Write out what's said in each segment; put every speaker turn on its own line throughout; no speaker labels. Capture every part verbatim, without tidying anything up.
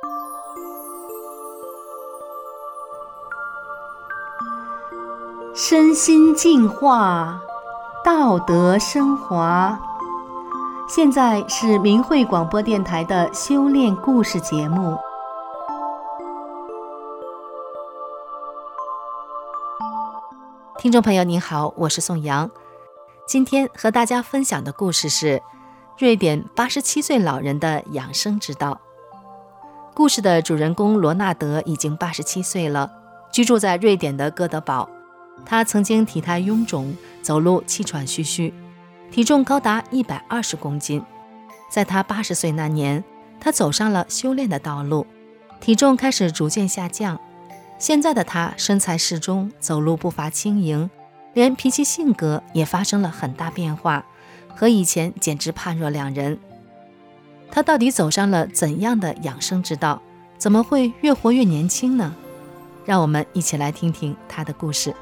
身心净化，道德升华。现在是明慧广播电台的修炼故事节目。听众朋友您好，我是宋阳。今天和大家分享的故事是瑞典八十七岁老人的养生之道。故事的主人公罗纳德已经八十七岁了，居住在瑞典的哥德堡。他曾经体态臃肿，走路气喘吁吁，体重高达一百二十公斤。在他八十岁那年，他走上了修炼的道路，体重开始逐渐下降。现在的他身材适中，走路步伐轻盈，连脾气性格也发生了很大变化，和以前简直判若两人。他到底走上了怎样的养生之道？怎么会越活越年轻呢？让我们一起来听听他的故事。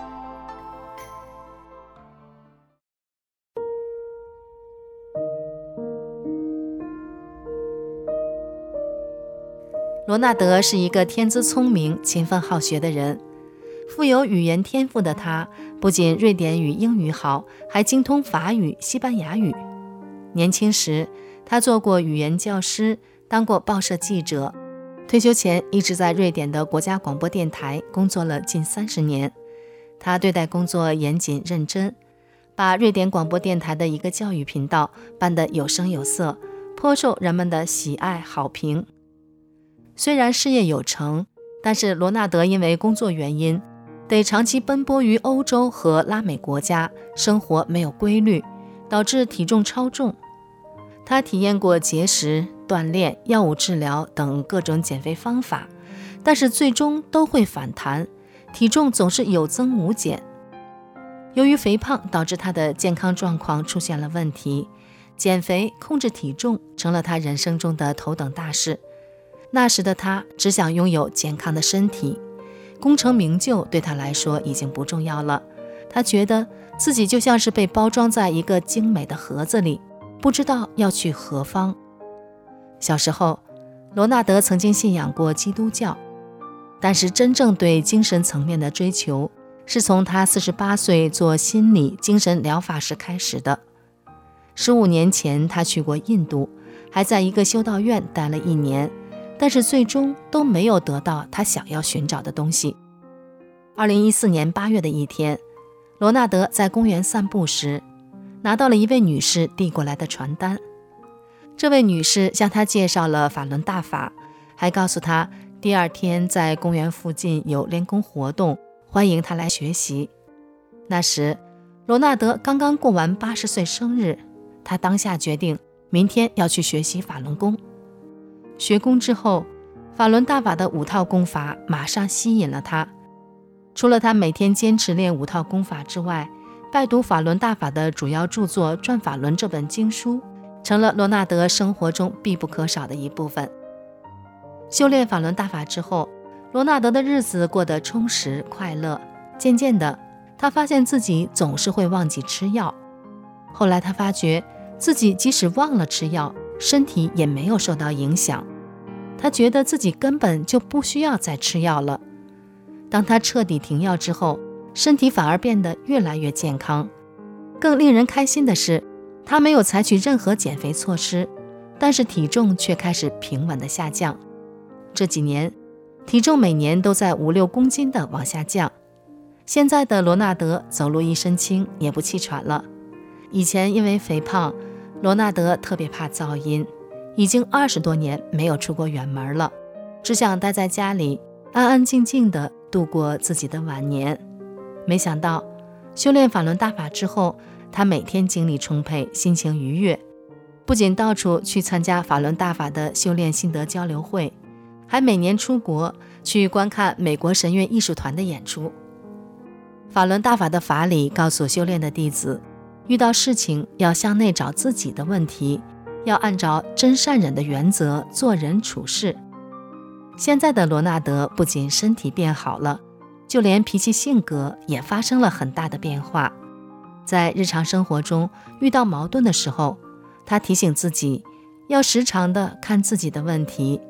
罗纳德是一个天资聪明、勤奋好学的人。富有语言天赋的他，不仅瑞典语、英语好，还精通法语、西班牙语。年轻时，他做过语言教师，当过报社记者。退休前，一直在瑞典的国家广播电台工作了近三十年。他对待工作严谨认真，把瑞典广播电台的一个教育频道办得有声有色，颇受人们的喜爱好评。虽然事业有成，但是罗纳德因为工作原因，得长期奔波于欧洲和拉美国家，生活没有规律，导致体重超重。他体验过节食、锻炼、药物治疗等各种减肥方法，但是最终都会反弹，体重总是有增无减。由于肥胖导致他的健康状况出现了问题，减肥控制体重成了他人生中的头等大事。那时的他只想拥有健康的身体，功成名就对他来说已经不重要了。他觉得自己就像是被包装在一个精美的盒子里，不知道要去何方。小时候，罗纳德曾经信仰过基督教，但是真正对精神层面的追求，是从他四十八岁做心理精神疗法时开始的。十五年前，他去过印度，还在一个修道院待了一年，但是最终都没有得到他想要寻找的东西。二零一四年八月的一天，罗纳德在公园散步时，拿到了一位女士递过来的传单。这位女士向他介绍了法轮大法，还告诉他第二天在公园附近有练功活动，欢迎他来学习。那时，罗纳德刚刚过完八十岁生日，他当下决定明天要去学习法轮功。学功之后，法轮大法的五套功法马上吸引了他。除了他每天坚持练五套功法之外，拜读法轮大法的主要著作《转法轮》这本经书，成了罗纳德生活中必不可少的一部分。修炼法轮大法之后，罗纳德的日子过得充实快乐。渐渐的，他发现自己总是会忘记吃药。后来他发觉自己即使忘了吃药，身体也没有受到影响。他觉得自己根本就不需要再吃药了。当他彻底停药之后，身体反而变得越来越健康。更令人开心的是，他没有采取任何减肥措施，但是体重却开始平稳的下降。这几年，体重每年都在五六公斤的往下降。现在的罗纳德走路一身轻，也不气喘了。以前因为肥胖，罗纳德特别怕噪音，已经二十多年没有出过远门了，只想待在家里，安安静静地度过自己的晚年。没想到修炼法轮大法之后，他每天精力充沛，心情愉悦，不仅到处去参加法轮大法的修炼心得交流会，还每年出国去观看美国神乐艺术团的演出。法轮大法的法理告诉修炼的弟子，遇到事情要向内找自己的问题，要按照真善忍的原则做人处事。现在的罗纳德不仅身体变好了，就连脾气性格也发生了很大的变化。在日常生活中遇到矛盾的时候，他提醒自己要时常的看自己的问题，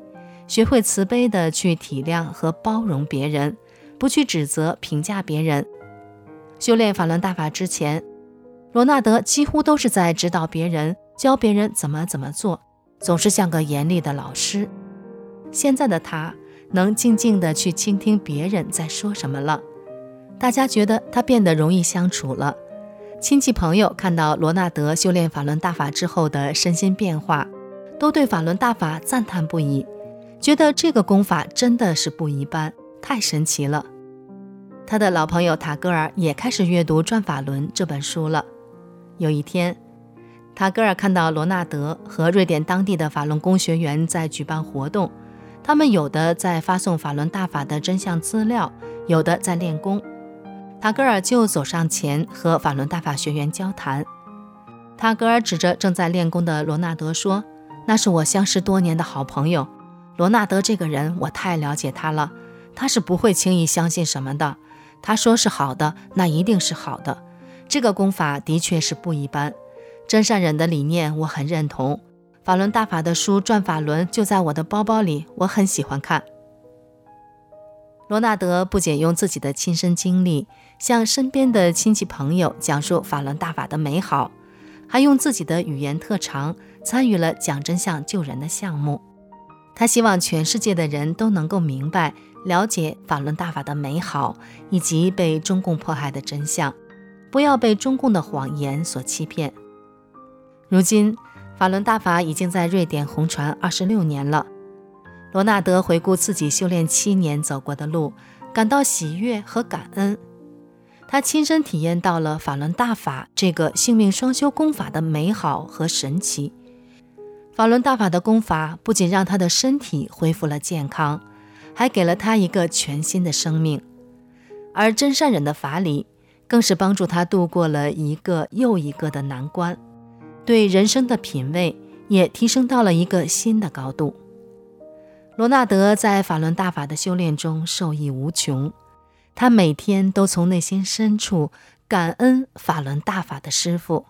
学会慈悲地去体谅和包容别人，不去指责评价别人。修炼法轮大法之前，罗纳德几乎都是在指导别人，教别人怎么怎么做，总是像个严厉的老师。现在的他能静静地去倾听别人在说什么了，大家觉得他变得容易相处了。亲戚朋友看到罗纳德修炼法轮大法之后的身心变化，都对法轮大法赞叹不已，觉得这个功法真的是不一般，太神奇了。他的老朋友塔戈尔也开始阅读《转法轮》这本书了。有一天，塔戈尔看到罗纳德和瑞典当地的法轮功学员在举办活动，他们有的在发送法轮大法的真相资料，有的在练功。塔戈尔就走上前和法轮大法学员交谈。塔戈尔指着正在练功的罗纳德说，那是我相识多年的好朋友，罗纳德这个人我太了解他了，他是不会轻易相信什么的，他说是好的，那一定是好的。这个功法的确是不一般，真善忍的理念我很认同，法轮大法的书《转法轮》就在我的包包里，我很喜欢看。罗纳德不仅用自己的亲身经历向身边的亲戚朋友讲述法轮大法的美好，还用自己的语言特长参与了讲真相救人的项目。他希望全世界的人都能够明白了解法轮大法的美好，以及被中共迫害的真相，不要被中共的谎言所欺骗。如今法轮大法已经在瑞典红传二十六年了。罗纳德回顾自己修炼七年走过的路，感到喜悦和感恩。他亲身体验到了法轮大法这个性命双修功法的美好和神奇。法轮大法的功法不仅让他的身体恢复了健康，还给了他一个全新的生命。而真善忍的法理更是帮助他度过了一个又一个的难关，对人生的品味也提升到了一个新的高度。罗纳德在法轮大法的修炼中受益无穷，他每天都从内心深处感恩法轮大法的师父。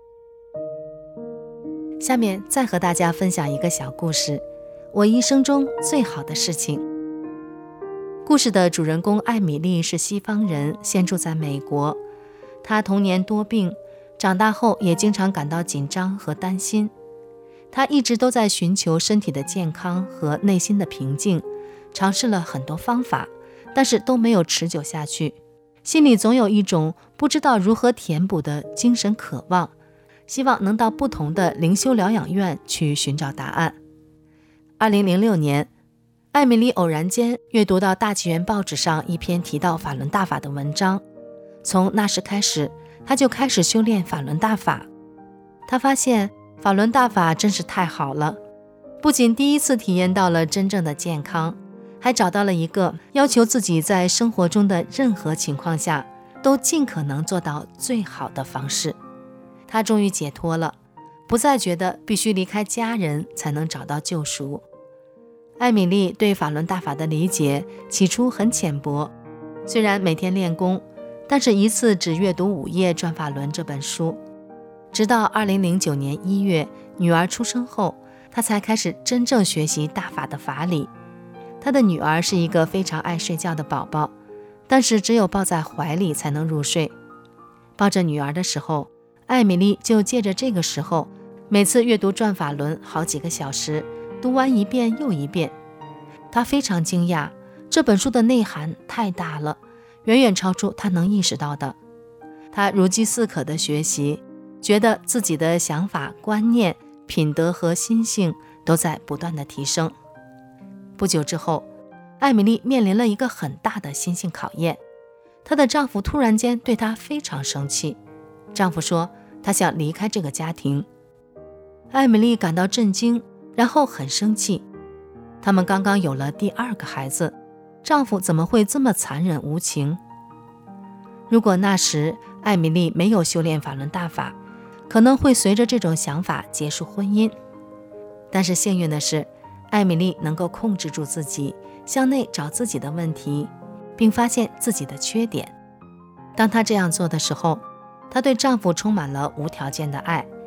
下面再和大家分享一个小故事，我一生中最好的事情。故事的主人公艾米丽是西方人，现住在美国。她童年多病，长大后也经常感到紧张和担心。她一直都在寻求身体的健康和内心的平静，尝试了很多方法，但是都没有持久下去。心里总有一种不知道如何填补的精神渴望，希望能到不同的灵修疗养院去寻找答案。二零零六年，艾米丽偶然间阅读到大纪元报纸上一篇提到法轮大法的文章，从那时开始，她就开始修炼法轮大法。她发现法轮大法真是太好了，不仅第一次体验到了真正的健康，还找到了一个要求自己在生活中的任何情况下都尽可能做到最好的方式。她终于解脱了，不再觉得必须离开家人才能找到救赎。艾米丽对法轮大法的理解起初很浅薄，虽然每天练功，但是一次只阅读五页《转法轮》这本书。直到二零零九年一月，女儿出生后，她才开始真正学习大法的法理。她的女儿是一个非常爱睡觉的宝宝，但是只有抱在怀里才能入睡。抱着女儿的时候，艾米丽就借着这个时候，每次阅读《转法轮》好几个小时，读完一遍又一遍。她非常惊讶，这本书的内涵太大了，远远超出她能意识到的。她如饥似渴地学习，觉得自己的想法、观念、品德和心性都在不断的提升。不久之后，艾米丽面临了一个很大的心性考验。她的丈夫突然间对她非常生气，丈夫说他想离开这个家庭。艾米丽感到震惊，然后很生气。他们刚刚有了第二个孩子，丈夫怎么会这么残忍无情？如果那时艾米丽没有修炼法轮大法，可能会随着这种想法结束婚姻。但是幸运的是，艾米丽能够控制住自己，向内找自己的问题，并发现自己的缺点。当她这样做的时候，她对丈夫充满了无条件的爱，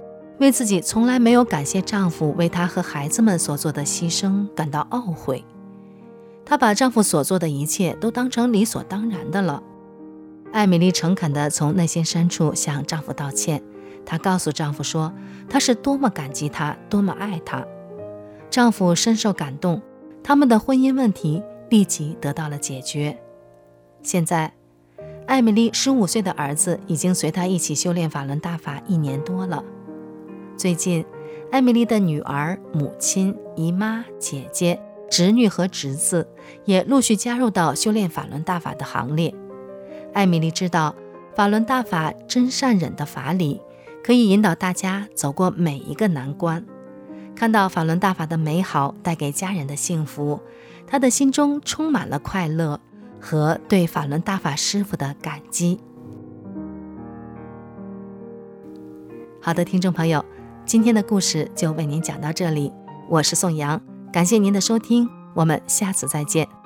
为自己从来没有感谢丈夫为她和孩子们所做的牺牲感到懊悔。她把丈夫所做的一切都当成理所当然的了。艾米丽诚恳地从内心深处向丈夫道歉，她告诉丈夫说，她是多么感激他，多么爱他。丈夫深受感动，他们的婚姻问题立即得到了解决。现在，艾米丽十五岁的儿子已经随她一起修炼法轮大法一年多了。最近，艾米丽的女儿、母亲、姨妈、姐姐、侄女和侄子也陆续加入到修炼法轮大法的行列。艾米丽知道，法轮大法真善忍的法理可以引导大家走过每一个难关。看到法轮大法的美好带给家人的幸福，她的心中充满了快乐和对法轮大法师父的感激。好的，听众朋友，今天的故事就为您讲到这里，我是宋阳，感谢您的收听，我们下次再见。